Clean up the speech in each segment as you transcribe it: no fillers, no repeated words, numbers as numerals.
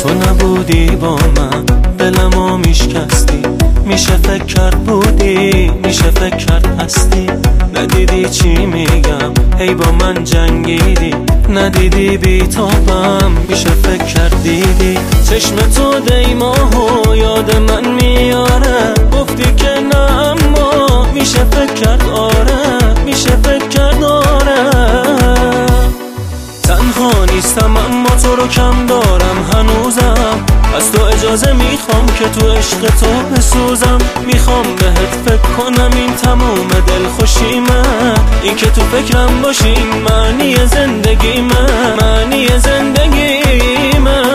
تو نبودی با من دلمو میشکستی، میشه فکر کرد بودی، میشه فکر کرد هستی. ندیدی چی میگم، هی با من جنگیدی، ندیدی بیتابم، میشه فکر کرد دیدی. چشم تو دیماهو یاد من میاره، گفتی که نه اما میشه فکر کرد آره، میشه فکر کرد آره. تنها نیستم اما تو رو کم دارم هنوزم، از تو اجازه میخوام که تو عشق تو بسوزم. میخوام بهت فکر کنم، این تموم دلخوشیمه، این که تو فکرم باشی این معنی زندگیمه، معنی زندگیمه.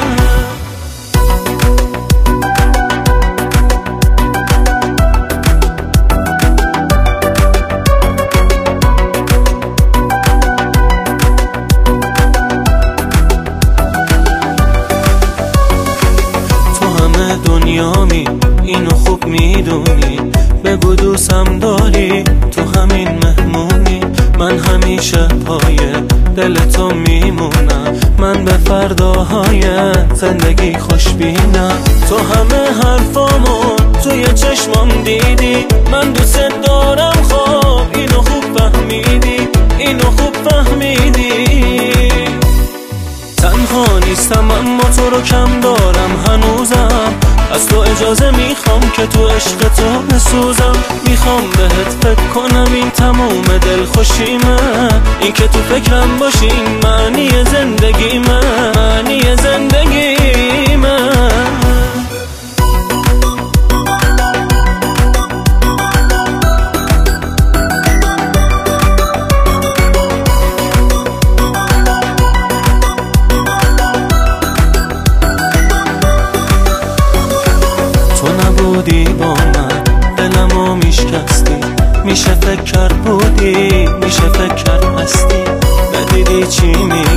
دنیامی اینو خوب میدونی، بگو دوستم داری، تو همین مهمونی. من همیشه پای دل تو میمونم، من به فرداهای زندگی خوشبینم. تو همه حرفامو توی چشمام دیدی، من دوست دارم، خب اینو خوب فهمیدی، اینو خوب فهمیدی. تنها نیستم اما تو رو کم دارم هنوزم، از تو اجازه میخوام که تو عشق تو بسوزم. میخوام بهت فکر کنم، این تموم دلخوشیمه، این که تو فکرم باشی این معنی زندگیمه، معنی زندگیمه. بودی با من دلمو میشکستی، میشه فکر کرد بودی، میشه فکر کرد هستی. ندیدی چی